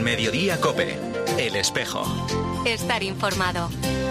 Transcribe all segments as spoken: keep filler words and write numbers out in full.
Mediodía COPE, El Espejo. Estar informado.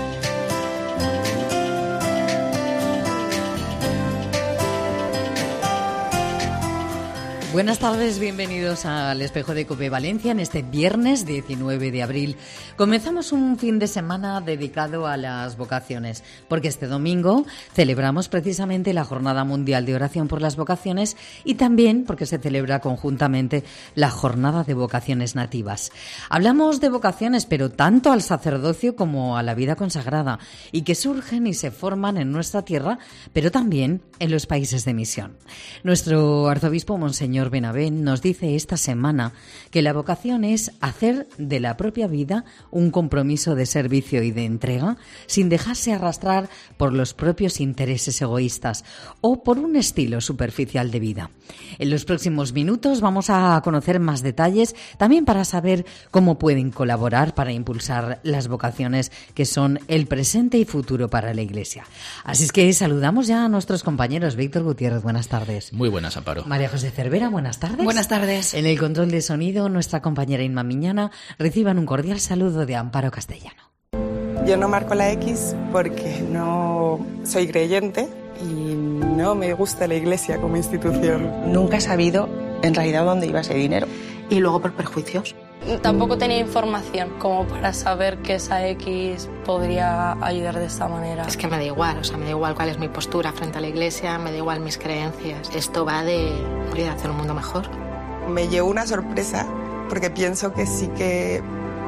Buenas tardes, bienvenidos al Espejo de COPE Valencia en este viernes diecinueve de abril. Comenzamos un fin de semana dedicado a las vocaciones, porque este domingo celebramos precisamente la Jornada Mundial de Oración por las Vocaciones y también porque se celebra conjuntamente la Jornada de Vocaciones Nativas. Hablamos de vocaciones, pero tanto al sacerdocio como a la vida consagrada, y que surgen y se forman en nuestra tierra, pero también en los países de misión. Nuestro arzobispo, Monseñor Benavent, nos dice esta semana que la vocación es hacer de la propia vida un compromiso de servicio y de entrega sin dejarse arrastrar por los propios intereses egoístas o por un estilo superficial de vida. En los próximos minutos vamos a conocer más detalles también para saber cómo pueden colaborar para impulsar las vocaciones que son el presente y futuro para la Iglesia. Así es que saludamos ya a nuestros compañeros. Víctor Gutiérrez, buenas tardes. Muy buenas, Amparo. María José Cervera, buenas tardes. Buenas tardes. En el control de sonido, nuestra compañera Inma Miñana. Reciban un cordial saludo de Amparo Castellano. Yo no marco la X porque no soy creyente y no me gusta la Iglesia como institución. Nunca he sabido en realidad dónde iba ese dinero. Y luego por perjuicios. Tampoco tenía información como para saber que esa X podría ayudar de esta manera. Es que me da igual, o sea, me da igual cuál es mi postura frente a la Iglesia, me da igual mis creencias. Esto va de, de hacer un mundo mejor. Me llevo una sorpresa porque pienso que sí que...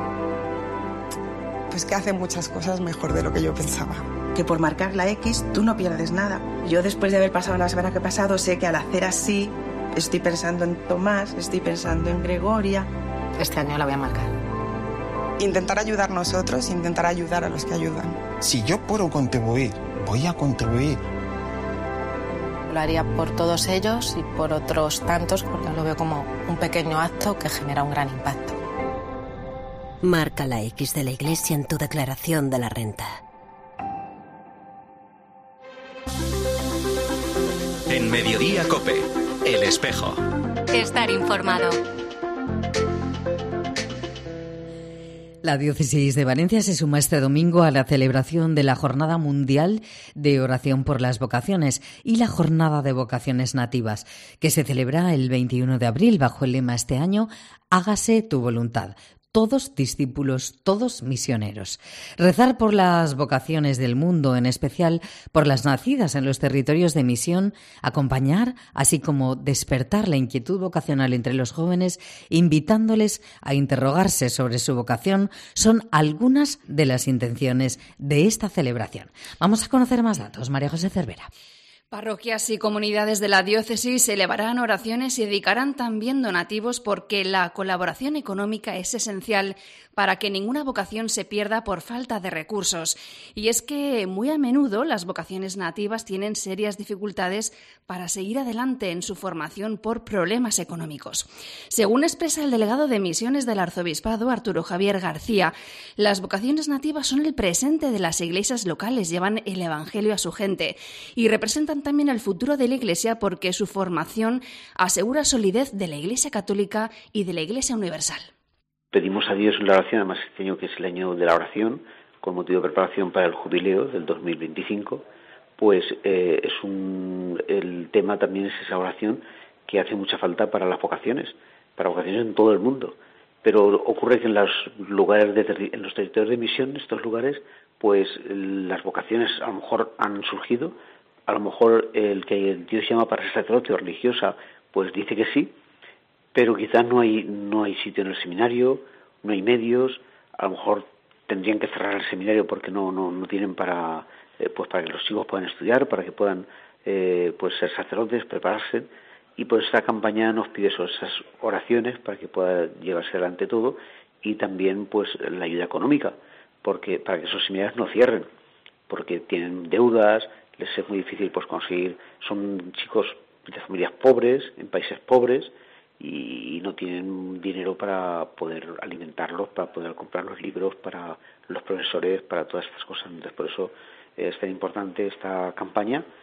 pues que hace muchas cosas mejor de lo que yo pensaba. Que por marcar la X tú no pierdes nada. Yo después de haber pasado la semana que he pasado sé que al hacer así estoy pensando en Tomás, estoy pensando en Gregoria. Este año la voy a marcar. Intentar ayudar nosotros, intentar ayudar a los que ayudan. Si yo puedo contribuir, voy a contribuir. Lo haría por todos ellos y por otros tantos porque lo veo como un pequeño acto que genera un gran impacto. Marca la X de la Iglesia en tu declaración de la renta. En Mediodía COPE, El Espejo. Estar informado. La Diócesis de Valencia se suma este domingo a la celebración de la Jornada Mundial de Oración por las Vocaciones y la Jornada de Vocaciones Nativas, que se celebra el veintiuno de abril bajo el lema este año «Hágase tu voluntad». Todos discípulos, todos misioneros. Rezar por las vocaciones del mundo, en especial por las nacidas en los territorios de misión, acompañar, así como despertar la inquietud vocacional entre los jóvenes, invitándoles a interrogarse sobre su vocación, son algunas de las intenciones de esta celebración. Vamos a conocer más datos. María José Cervera. Parroquias y comunidades de la diócesis elevarán oraciones y dedicarán también donativos porque la colaboración económica es esencial para que ninguna vocación se pierda por falta de recursos. Y es que muy a menudo las vocaciones nativas tienen serias dificultades para seguir adelante en su formación por problemas económicos. Según expresa el delegado de misiones del Arzobispado, Arturo Javier García, las vocaciones nativas son el presente de las iglesias locales, llevan el Evangelio a su gente y representan también el futuro de la Iglesia porque su formación asegura solidez de la Iglesia católica y de la Iglesia universal. Pedimos a Dios en la oración, además este año que es el año de la oración, con motivo de preparación para el jubileo del dos mil veinticinco, pues eh, es un, el tema también es esa oración que hace mucha falta para las vocaciones, para vocaciones en todo el mundo. Pero ocurre que en los lugares de, en los territorios de misión, estos lugares, pues las vocaciones a lo mejor han surgido. A lo mejor el que Dios llama para ser sacerdote o religiosa, pues dice que sí, pero quizás no hay no hay sitio en el seminario, no hay medios, a lo mejor tendrían que cerrar el seminario porque no no, no tienen para eh, pues para que los chicos puedan estudiar, para que puedan eh, pues ser sacerdotes, prepararse, y por esta campaña nos pide eso, esas oraciones para que pueda llevarse adelante todo y también pues la ayuda económica, porque para que esos seminarios no cierren, porque tienen deudas, les es muy difícil pues conseguir, son chicos de familias pobres, en países pobres, y no tienen dinero para poder alimentarlos, para poder comprar los libros, para los profesores, para todas estas cosas. Entonces, por eso es tan importante esta campaña.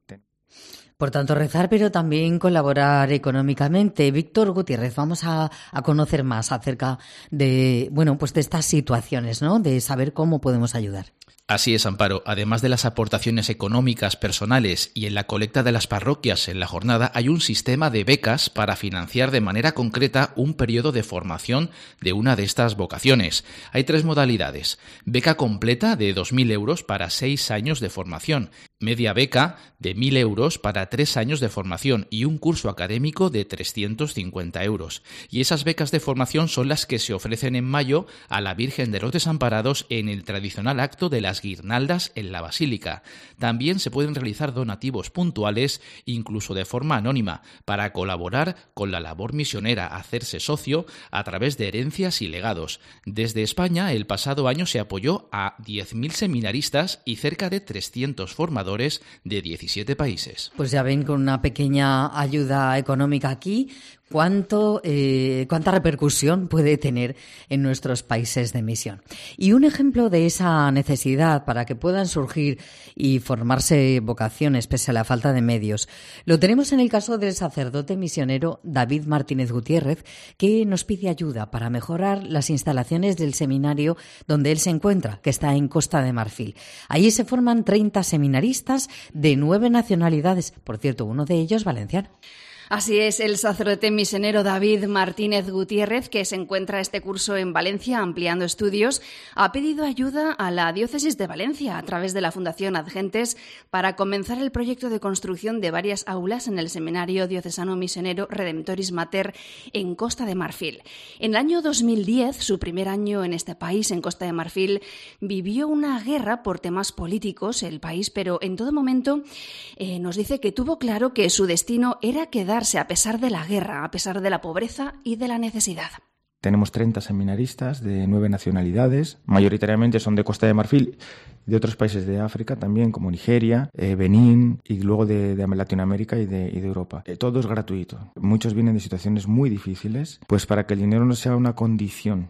Por tanto, rezar, pero también colaborar económicamente. Víctor Gutiérrez, vamos a, a conocer más acerca de, bueno, pues de estas situaciones, ¿no? De saber cómo podemos ayudar. Así es, Amparo. Además de las aportaciones económicas personales y en la colecta de las parroquias en la jornada, hay un sistema de becas para financiar de manera concreta un periodo de formación de una de estas vocaciones. Hay tres modalidades. Beca completa de dos mil euros para seis años de formación, media beca de mil euros para tres años de formación y un curso académico de trescientos cincuenta euros. Y esas becas de formación son las que se ofrecen en mayo a la Virgen de los Desamparados en el tradicional acto de las guirnaldas en la Basílica. También se pueden realizar donativos puntuales, incluso de forma anónima, para colaborar con la labor misionera, hacerse socio a través de herencias y legados. Desde España, el pasado año se apoyó a diez mil seminaristas y cerca de trescientos formadores de diecisiete países. Pues ya ven, con una pequeña ayuda económica aquí, cuánto, eh, cuánta repercusión puede tener en nuestros países de misión. Y un ejemplo de esa necesidad para que puedan surgir y formarse vocaciones pese a la falta de medios, lo tenemos en el caso del sacerdote misionero David Martínez Gutiérrez, que nos pide ayuda para mejorar las instalaciones del seminario donde él se encuentra, que está en Costa de Marfil. Allí se forman treinta seminaristas de nueve nacionalidades, por cierto, uno de ellos valenciano. Así es, el sacerdote misionero David Martínez Gutiérrez, que se encuentra este curso en Valencia ampliando estudios, ha pedido ayuda a la diócesis de Valencia a través de la Fundación Adgentes para comenzar el proyecto de construcción de varias aulas en el Seminario Diocesano Misionero Redemptoris Mater en Costa de Marfil. En el año dos mil diez, su primer año en este país, en Costa de Marfil, vivió una guerra por temas políticos el país, pero en todo momento eh, nos dice que tuvo claro que su destino era quedar a pesar de la guerra, a pesar de la pobreza y de la necesidad. Tenemos treinta seminaristas de nueve nacionalidades, mayoritariamente son de Costa de Marfil, de otros países de África también, como Nigeria, eh, Benín y luego de, de Latinoamérica y de, y de Europa. Eh, todo es gratuito. Muchos vienen de situaciones muy difíciles, pues para que el dinero no sea una condición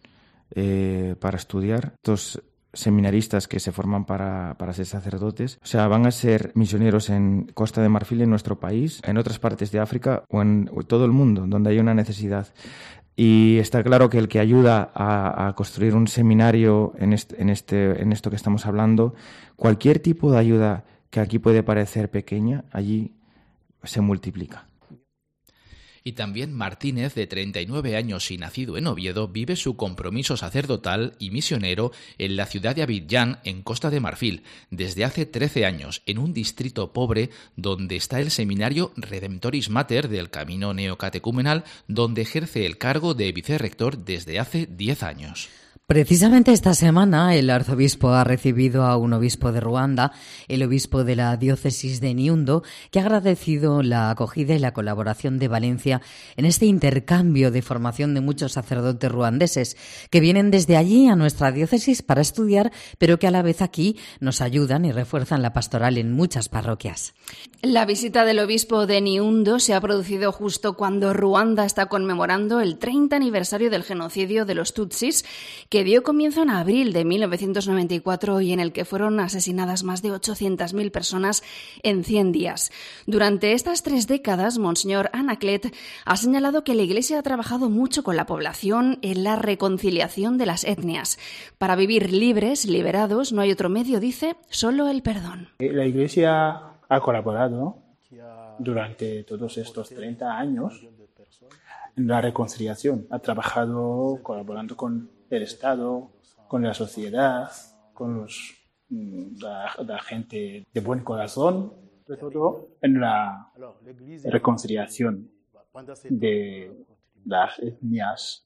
eh, para estudiar. Estos seminaristas que se forman para, para ser sacerdotes, o sea, van a ser misioneros en Costa de Marfil, en nuestro país, en otras partes de África o en todo el mundo, donde hay una necesidad. Y está claro que el que ayuda a, a construir un seminario en, este, en, este, en esto que estamos hablando, cualquier tipo de ayuda que aquí puede parecer pequeña, allí se multiplica. Y también Martínez, de treinta y nueve años y nacido en Oviedo, vive su compromiso sacerdotal y misionero en la ciudad de Abidjan, en Costa de Marfil, desde hace trece años, en un distrito pobre donde está el seminario Redemptoris Mater del Camino Neocatecumenal, donde ejerce el cargo de vicerrector desde hace diez años. Precisamente esta semana el arzobispo ha recibido a un obispo de Ruanda, el obispo de la diócesis de Niundo, que ha agradecido la acogida y la colaboración de Valencia en este intercambio de formación de muchos sacerdotes ruandeses que vienen desde allí a nuestra diócesis para estudiar, pero que a la vez aquí nos ayudan y refuerzan la pastoral en muchas parroquias. La visita del obispo de Niundo se ha producido justo cuando Ruanda está conmemorando el treinta aniversario del genocidio de los Tutsis, que dio comienzo en abril de mil novecientos noventa y cuatro y en el que fueron asesinadas más de ochocientas mil personas en cien días. Durante estas tres décadas, Monseñor Anaclet ha señalado que la Iglesia ha trabajado mucho con la población en la reconciliación de las etnias. Para vivir libres, liberados, no hay otro medio, dice, solo el perdón. La Iglesia ha colaborado durante todos estos treinta años en la reconciliación. Ha trabajado colaborando con el Estado, con la sociedad, con los, la, la gente de buen corazón, sobre todo en la reconciliación de las etnias.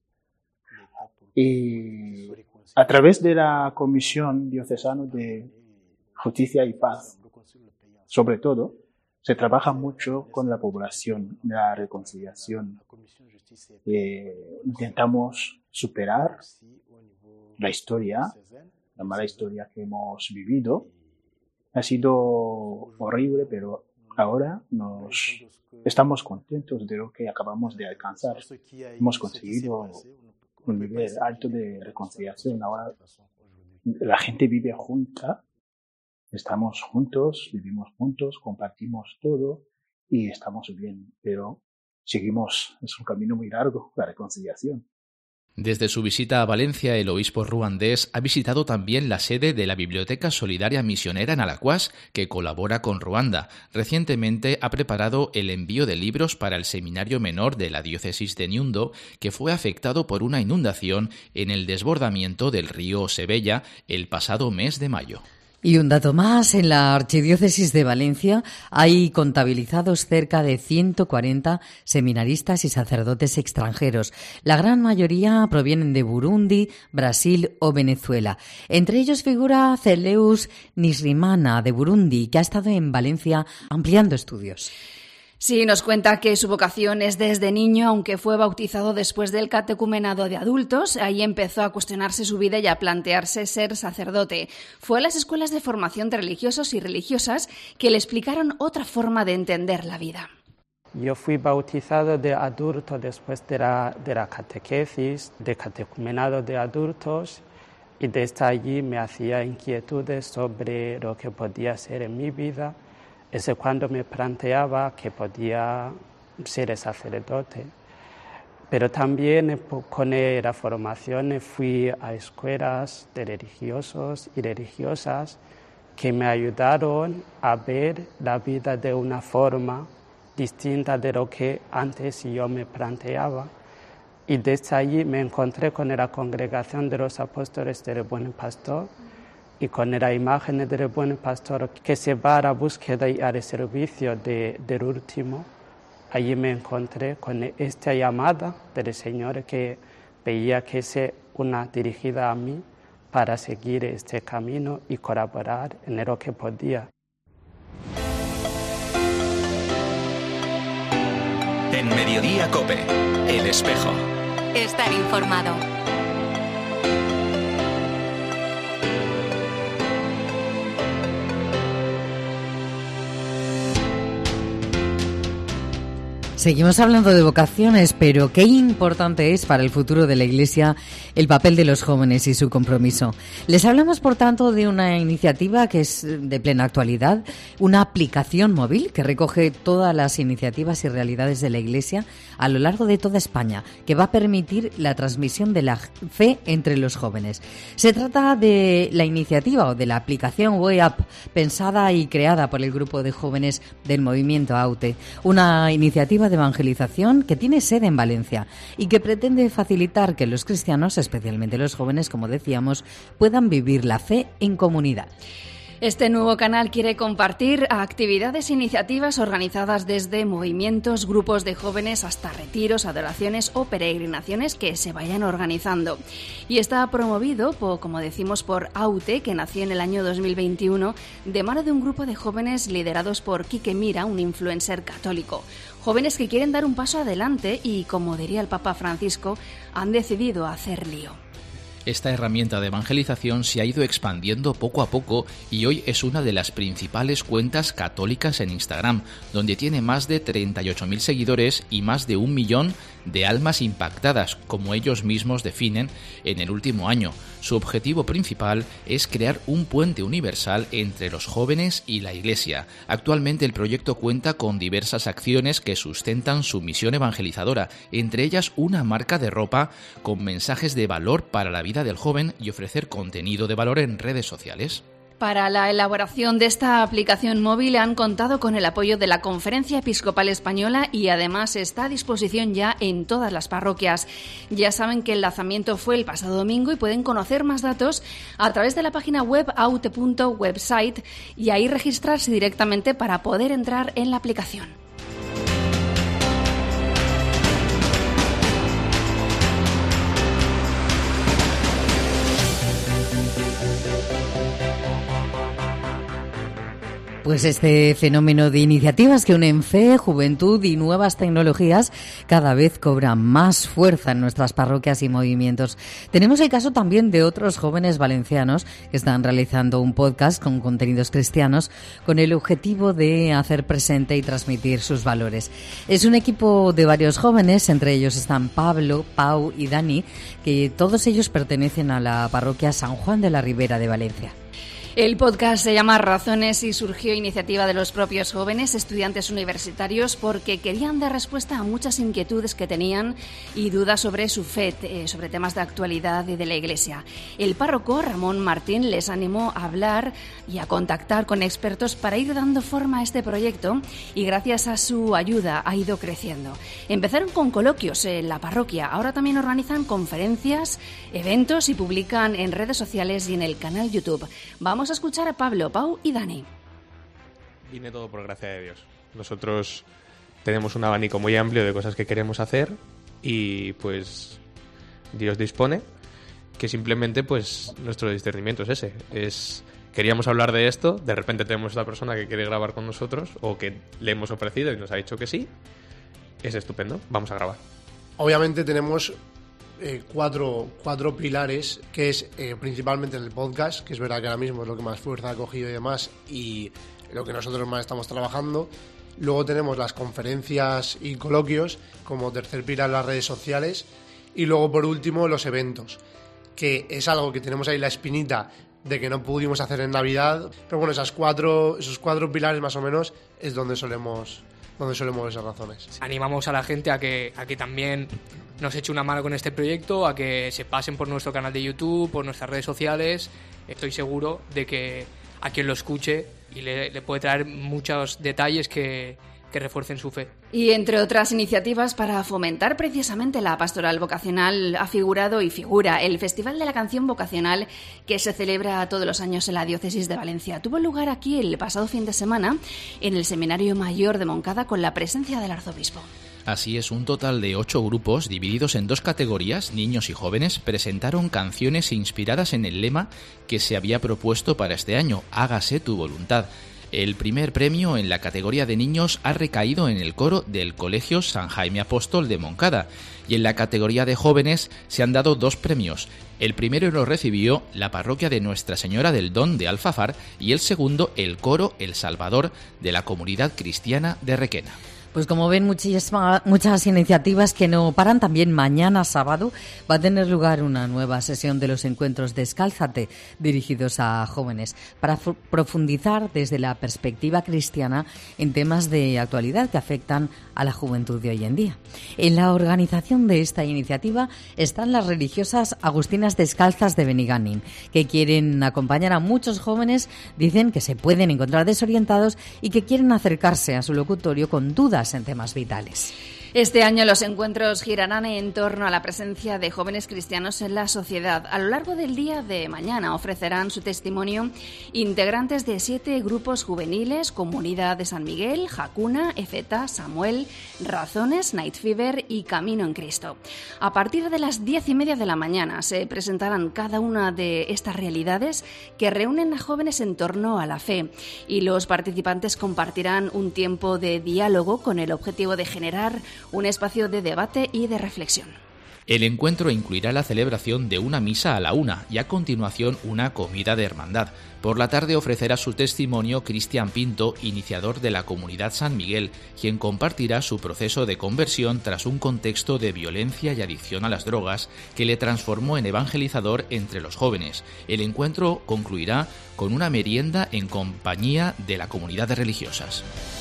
Y a través de la Comisión Diocesana de Justicia y Paz, sobre todo, se trabaja mucho con la población, la reconciliación. Eh, intentamos superar la historia, la mala historia que hemos vivido. Ha sido horrible, pero ahora nos estamos contentos de lo que acabamos de alcanzar. Hemos conseguido un nivel alto de reconciliación. Ahora la gente vive junta estamos juntos, vivimos juntos, compartimos todo y estamos bien, pero seguimos, es un camino muy largo, la reconciliación. Desde su visita a Valencia, el obispo ruandés ha visitado también la sede de la Biblioteca Solidaria Misionera en Alacuás, que colabora con Ruanda. Recientemente ha preparado el envío de libros para el seminario menor de la diócesis de Ñundo, que fue afectado por una inundación en el desbordamiento del río Sebella el pasado mes de mayo. Y un dato más, en la Archidiócesis de Valencia hay contabilizados cerca de ciento cuarenta seminaristas y sacerdotes extranjeros. La gran mayoría provienen de Burundi, Brasil o Venezuela. Entre ellos figura Celeus Nisrimana, de Burundi, que ha estado en Valencia ampliando estudios. Sí, nos cuenta que su vocación es desde niño, aunque fue bautizado después del catecumenado de adultos. Ahí empezó a cuestionarse su vida y a plantearse ser sacerdote. Fue a las escuelas de formación de religiosos y religiosas que le explicaron otra forma de entender la vida. Yo fui bautizado de adulto después de la, de la catequesis, de catecumenado de adultos, y desde allí me hacía inquietudes sobre lo que podía ser en mi vida. Es cuando me planteaba que podía ser sacerdote. Pero también con la formación fui a escuelas de religiosos y religiosas que me ayudaron a ver la vida de una forma distinta de lo que antes yo me planteaba. Y desde allí me encontré con la congregación de los apóstoles del Buen Pastor, y con la imagen del buen pastor que se va a la búsqueda y al servicio de, del último. Allí me encontré con esta llamada del Señor que veía que es una dirigida a mí para seguir este camino y colaborar en lo que podía. En Mediodía COPE, El Espejo. Estar informado. Seguimos hablando de vocaciones, pero qué importante es para el futuro de la Iglesia el papel de los jóvenes y su compromiso. Les hablamos, por tanto, de una iniciativa que es de plena actualidad, una aplicación móvil que recoge todas las iniciativas y realidades de la Iglesia a lo largo de toda España, que va a permitir la transmisión de la fe entre los jóvenes. Se trata de la iniciativa o de la aplicación Way Up, pensada y creada por el grupo de jóvenes del movimiento AUTE, una iniciativa de evangelización que tiene sede en Valencia y que pretende facilitar que los cristianos, especialmente los jóvenes, como decíamos, puedan vivir la fe en comunidad. Este nuevo canal quiere compartir actividades e iniciativas organizadas desde movimientos, grupos de jóvenes hasta retiros, adoraciones o peregrinaciones que se vayan organizando. Y está promovido, por, como decimos, por AUTE, que nació en el año dos mil veintiuno, de mano de un grupo de jóvenes liderados por Quique Mira, un influencer católico. Jóvenes que quieren dar un paso adelante y, como diría el Papa Francisco, han decidido hacer lío. Esta herramienta de evangelización se ha ido expandiendo poco a poco y hoy es una de las principales cuentas católicas en Instagram, donde tiene más de treinta y ocho mil seguidores y más de un millón de almas impactadas, como ellos mismos definen, en el último año. Su objetivo principal es crear un puente universal entre los jóvenes y la Iglesia. Actualmente el proyecto cuenta con diversas acciones que sustentan su misión evangelizadora, entre ellas una marca de ropa con mensajes de valor para la vida del joven y ofrecer contenido de valor en redes sociales. Para la elaboración de esta aplicación móvil han contado con el apoyo de la Conferencia Episcopal Española y además está a disposición ya en todas las parroquias. Ya saben que el lanzamiento fue el pasado domingo y pueden conocer más datos a través de la página web aute punto website y ahí registrarse directamente para poder entrar en la aplicación. Pues este fenómeno de iniciativas que unen fe, juventud y nuevas tecnologías cada vez cobra más fuerza en nuestras parroquias y movimientos. Tenemos el caso también de otros jóvenes valencianos que están realizando un podcast con contenidos cristianos con el objetivo de hacer presente y transmitir sus valores. Es un equipo de varios jóvenes, entre ellos están Pablo, Pau y Dani, que todos ellos pertenecen a la parroquia San Juan de la Ribera de Valencia. El podcast se llama Razones y surgió iniciativa de los propios jóvenes estudiantes universitarios porque querían dar respuesta a muchas inquietudes que tenían y dudas sobre su fe, eh, sobre temas de actualidad y de la Iglesia. El párroco Ramón Martín les animó a hablar y a contactar con expertos para ir dando forma a este proyecto y gracias a su ayuda ha ido creciendo. Empezaron con coloquios en la parroquia, ahora también organizan conferencias, eventos y publican en redes sociales y en el canal YouTube. Vamos a escuchar a Pablo, Pau y Dani. Viene todo por gracia de Dios. Nosotros tenemos un abanico muy amplio de cosas que queremos hacer y pues Dios dispone que simplemente pues nuestro discernimiento es ese. Es, queríamos hablar de esto, de repente tenemos esta persona que quiere grabar con nosotros o que le hemos ofrecido y nos ha dicho que sí. Es estupendo, vamos a grabar. Obviamente tenemos Eh, cuatro, cuatro pilares, que es eh, principalmente en el podcast, que es verdad que ahora mismo es lo que más fuerza ha cogido y demás, y lo que nosotros más estamos trabajando. Luego tenemos las conferencias y coloquios como tercer pilar, las redes sociales, y luego por último los eventos, que es algo que tenemos ahí la espinita de que no pudimos hacer en Navidad, pero bueno, esas cuatro, esos cuatro pilares más o menos es donde solemos donde solemos esas razones. Animamos a la gente a que, a que también nos eche una mano con este proyecto, a que se pasen por nuestro canal de YouTube, por nuestras redes sociales. Estoy seguro de que a quien lo escuche y le, le puede traer muchos detalles que, que refuercen su fe. Y entre otras iniciativas para fomentar precisamente la pastoral vocacional ha figurado y figura el Festival de la Canción Vocacional que se celebra todos los años en la Diócesis de Valencia. Tuvo lugar aquí el pasado fin de semana en el Seminario Mayor de Moncada con la presencia del arzobispo. Así es, un total de ocho grupos, divididos en dos categorías, niños y jóvenes, presentaron canciones inspiradas en el lema que se había propuesto para este año, Hágase tu voluntad. El primer premio en la categoría de niños ha recaído en el coro del Colegio San Jaime Apóstol de Moncada y en la categoría de jóvenes se han dado dos premios. El primero lo recibió la parroquia de Nuestra Señora del Don de Alfafar y el segundo el coro El Salvador de la Comunidad Cristiana de Requena. Pues como ven, muchísimas, muchas iniciativas que no paran. También mañana sábado va a tener lugar una nueva sesión de los encuentros Descálzate, dirigidos a jóvenes, para f- profundizar desde la perspectiva cristiana en temas de actualidad que afectan a la juventud de hoy en día. En la organización de esta iniciativa están las religiosas agustinas descalzas de Benigànim, que quieren acompañar a muchos jóvenes, dicen que se pueden encontrar desorientados y que quieren acercarse a su locutorio con dudas en temas vitales. Este año los encuentros girarán en torno a la presencia de jóvenes cristianos en la sociedad. A lo largo del día de mañana ofrecerán su testimonio integrantes de siete grupos juveniles: Comunidad de San Miguel, Jacuna, Efeta, Samuel, Razones, Night Fever y Camino en Cristo. A partir de las diez y media de la mañana se presentarán cada una de estas realidades que reúnen a jóvenes en torno a la fe y los participantes compartirán un tiempo de diálogo con el objetivo de generar un espacio de debate y de reflexión. El encuentro incluirá la celebración de una misa a la una y a continuación una comida de hermandad. Por la tarde ofrecerá su testimonio Cristian Pinto, iniciador de la Comunidad San Miguel, quien compartirá su proceso de conversión tras un contexto de violencia y adicción a las drogas que le transformó en evangelizador entre los jóvenes. El encuentro concluirá con una merienda en compañía de la comunidad de religiosas.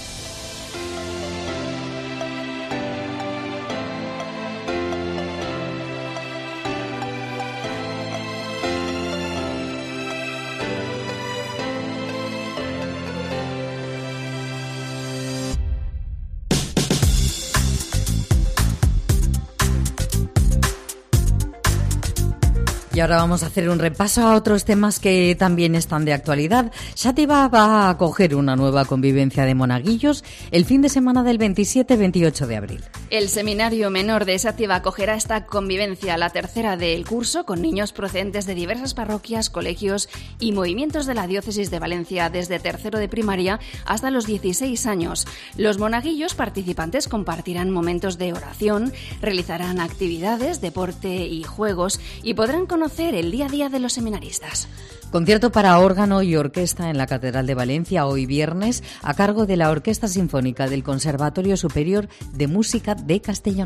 Y ahora vamos a hacer un repaso a otros temas que también están de actualidad. Xàtiva va a acoger una nueva convivencia de monaguillos el fin de semana del veintisiete veintiocho de abril. El Seminario Menor de Xàtiva acogerá esta convivencia, la tercera del curso, con niños procedentes de diversas parroquias, colegios y movimientos de la Diócesis de Valencia, desde tercero de primaria hasta los dieciséis años. Los monaguillos participantes compartirán momentos de oración, realizarán actividades, deporte y juegos y podrán conocer el día a día de los seminaristas. Concierto para órgano y orquesta en la Catedral de Valencia hoy viernes a cargo de la Orquesta Sinfónica del Conservatorio Superior de Música de Castellón.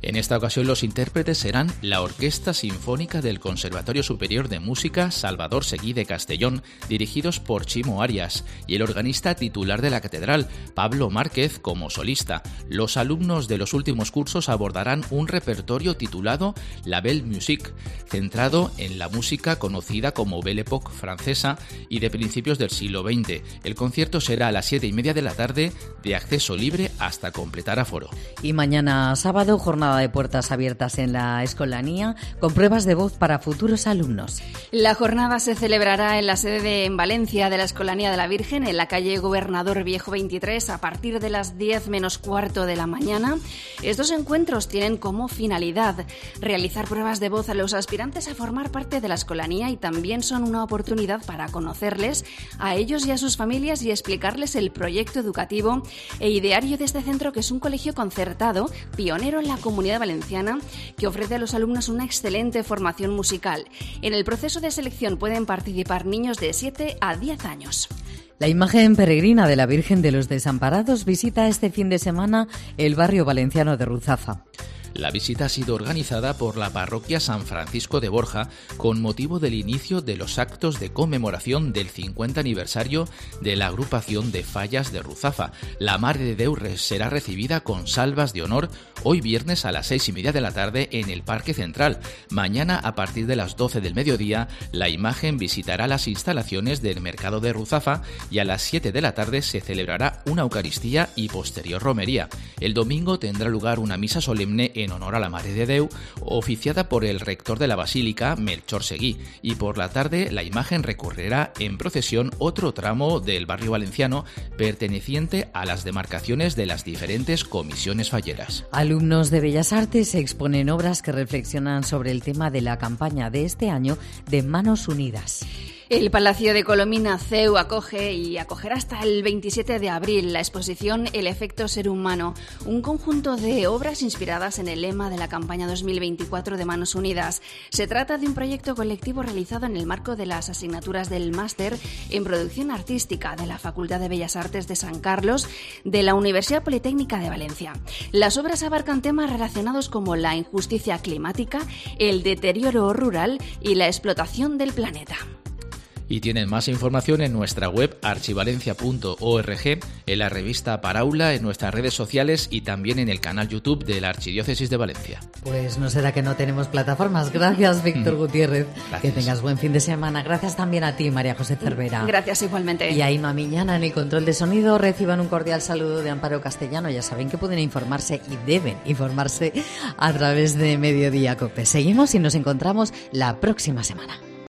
En esta ocasión los intérpretes serán la Orquesta Sinfónica del Conservatorio Superior de Música Salvador Seguí de Castellón, dirigidos por Chimo Arias, y el organista titular de la Catedral, Pablo Márquez, como solista. Los alumnos de los últimos cursos abordarán un repertorio titulado La Belle Musique, centrado en la música conocida como Belle Époque francesa y de principios del siglo veinte. El concierto será a las siete y media de la tarde, de acceso libre hasta completar aforo. Y mañana sábado, jornada de puertas abiertas en la Escolanía, con pruebas de voz para futuros alumnos. La jornada se celebrará en la sede de en Valencia de la Escolanía de la Virgen, en la calle Gobernador Viejo veintitrés, a partir de las diez menos cuarto de la mañana. Estos encuentros tienen como finalidad realizar pruebas de voz a los aspirantes a formar parte de la Escolanía, y también son una oportunidad para conocerles a ellos y a sus familias y explicarles el proyecto educativo e ideario de este centro, que es un colegio concertado, pionero en la Comunidad Valenciana, que ofrece a los alumnos una excelente formación musical. En el proceso de selección pueden participar niños de siete a diez años. La imagen peregrina de la Virgen de los Desamparados visita este fin de semana el barrio valenciano de Ruzafa. La visita ha sido organizada por la parroquia San Francisco de Borja con motivo del inicio de los actos de conmemoración del cincuenta aniversario de la agrupación de Fallas de Ruzafa. La Madre de Déu será recibida con salvas de honor hoy viernes a las seis y media de la tarde en el Parque Central. Mañana, a partir de las doce del mediodía, la imagen visitará las instalaciones del Mercado de Ruzafa y a las siete de la tarde se celebrará una Eucaristía y posterior romería. El domingo tendrá lugar una misa solemne en honor a la Madre de Déu, oficiada por el rector de la Basílica, Melchor Seguí, y por la tarde la imagen recorrerá en procesión otro tramo del barrio valenciano perteneciente a las demarcaciones de las diferentes comisiones falleras. Alumnos de Bellas Artes exponen obras que reflexionan sobre el tema de la campaña de este año de Manos Unidas. El Palacio de Colomina C E U acoge y acogerá hasta el veintisiete de abril la exposición El efecto ser humano, un conjunto de obras inspiradas en el lema de la campaña dos mil veinticuatro de Manos Unidas. Se trata de un proyecto colectivo realizado en el marco de las asignaturas del Máster en Producción Artística de la Facultad de Bellas Artes de San Carlos de la Universidad Politécnica de Valencia. Las obras abarcan temas relacionados como la injusticia climática, el deterioro rural y la explotación del planeta. Y tienen más información en nuestra web archivalencia punto org, en la revista Paraula, en nuestras redes sociales y también en el canal YouTube de la Archidiócesis de Valencia. Pues no será que no tenemos plataformas. Gracias, Víctor Gutiérrez. Gracias. Que tengas buen fin de semana. Gracias también a ti, María José Cervera. Gracias igualmente. Y a Inma Miñana en el control de sonido. Reciban un cordial saludo de Amparo Castellano. Ya saben que pueden informarse y deben informarse a través de Mediodía Cope. Seguimos y nos encontramos la próxima semana.